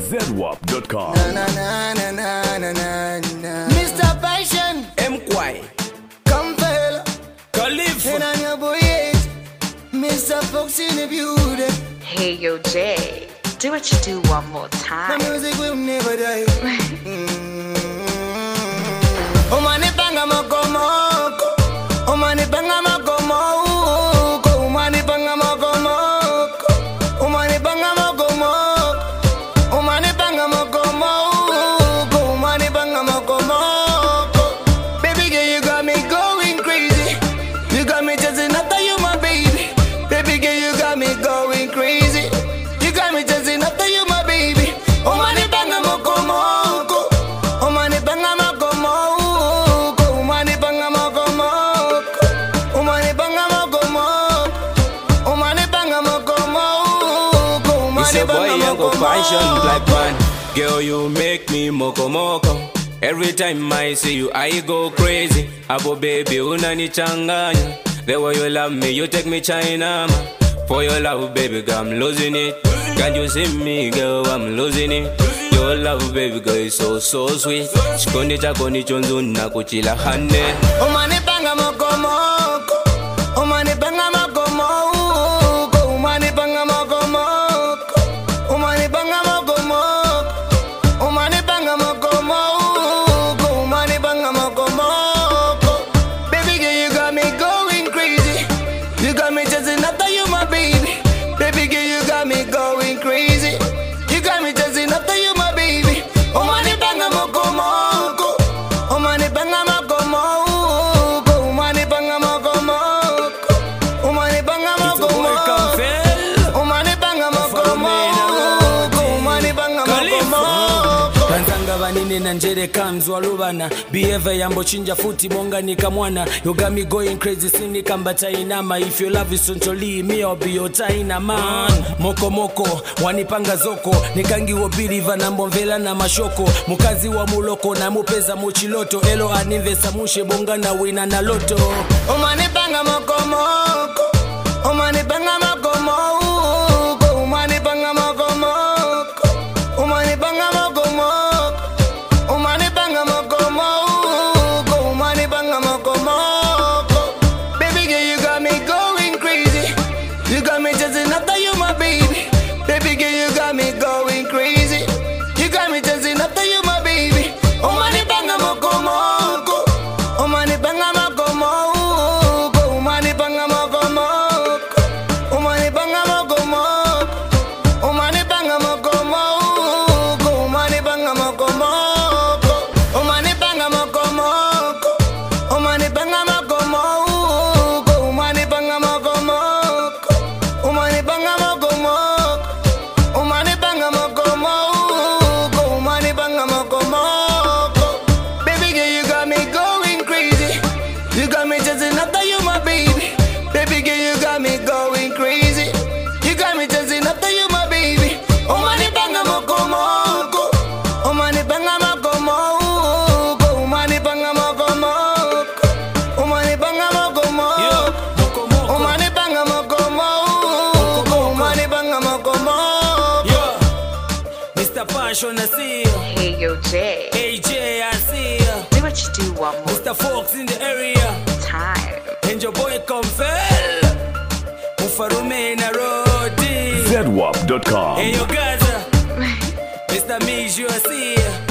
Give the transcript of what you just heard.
ZWAP.com. Mr. Passion, M.Quai, come fella, Khalifa, and I'm your boy H. Mr. Fox in the building. Hey yo Jay, do what you do one more My time. music will never die. Oh man, it bang I'm a come up. Oh man, it bang I'm a come up. Oh man, it bang I'm a come up. Oh man, it bang I'm a come up. Oh man, it bang I'm a come up. Oh man, it bang I'm a come up. Baby girl, you got me going crazy. You got me chasing after you, my baby. Baby girl, you got me going crazy. You got me chasing after you, my baby. Oh man, it bang I'm a come up. Oh man, it bang I'm a come up. Oh man, it bang I'm a come up. Oh man, it bang I'm a come up. Oh man, it bang I'm a come up. Oh man, it's it your boy bang I'm a Young come Passion, up. Black Man. Girl, you make me moko moko. Every time I see you, I go crazy. Abo baby, unanichanganya. The way you love me, you take me China, man. For your love, baby, girl, I'm losing it. Can't you see me, girl, I'm losing it. Your love, baby, girl, is so sweet. Chikondi chako ni chonzu na kuchila hane. Oh man, it bang I'm a come up. Oh man, it bang I'm a come up. Oh man, it bang I'm a come up. Oh man, it bang I'm a come up. Oh man, it bang I'm a come up. Oh man, it bang I'm a come up. Baby girl, you got me going crazy. You got me chasing after you, my baby. Baby girl, you got me going crazy. You got me chasing after you, my baby. Oh man, it bang I'm a come up. Oh man, it bang I'm a come up. Oh man, it bang I'm a come up. Oh man, it bang I'm a It's your come boy up. Campbell. Oh man, it bang I'm a come up. Oh man, it bang I'm a come up. Banzanga banini na njere comes walubana Behave yambo chinja futi monga nikamwana You got me going crazy sini kambata inama If you love it sontoli me I'll be your taina man Moko moko wanipanga zoko Nikangi wobiriva na mbomvela na mashoko Mukazi wa muloko na mupeza muchiloto Elo aninvesa mushe bonga na wina na loto Oh man, it bang I'm a come up. Oh man, it bang I'm a come up. Oh man, it bang I'm a come up. Oh man, it bang I'm a come up. Oh man, it bang I'm a come up. Oh man, it bang I'm a come up. Baby girl, you got me going crazy. You got me chasing after you, my baby. Baby girl, you got me going crazy. You got me chasing after you, my baby. Oh man, it bang I'm a come up. Oh man, it bang I'm a come up. Oh man, it bang I'm a come up. Oh man, it bang I'm a come up. Oh man, it bang I'm a come up. Oh man, it bang I'm a come up. Oh man, it bang I'm a come up. Oh man, it bang I'm a come up. Oh man, it bang I'm a come up. Oh man, it bang I'm a come up. Oh man, it bang I'm a come up. Oh man, it bang I'm a come up. Baby girl, you got me going crazy. You got me chasing after you, my baby. Baby girl, you got me going crazy. You got me chasing after you, my baby. Oh man, it bang I'm a come up. Oh man, it bang I'm a come up. Oh man, it bang I'm a come up. Oh man, it bang I'm a come up. Moko moko Oh man, it bang I'm a come up. Oh man, it bang I'm a come up. Yeah Mr. Passion I see you Hey yo Jay, AJ I see you do what you do one more Mr. Fox in the area time. And your boy Campbell Ufarume na Rodi ZWAP.com. Hey yo Gaza Mr. Mijo I see you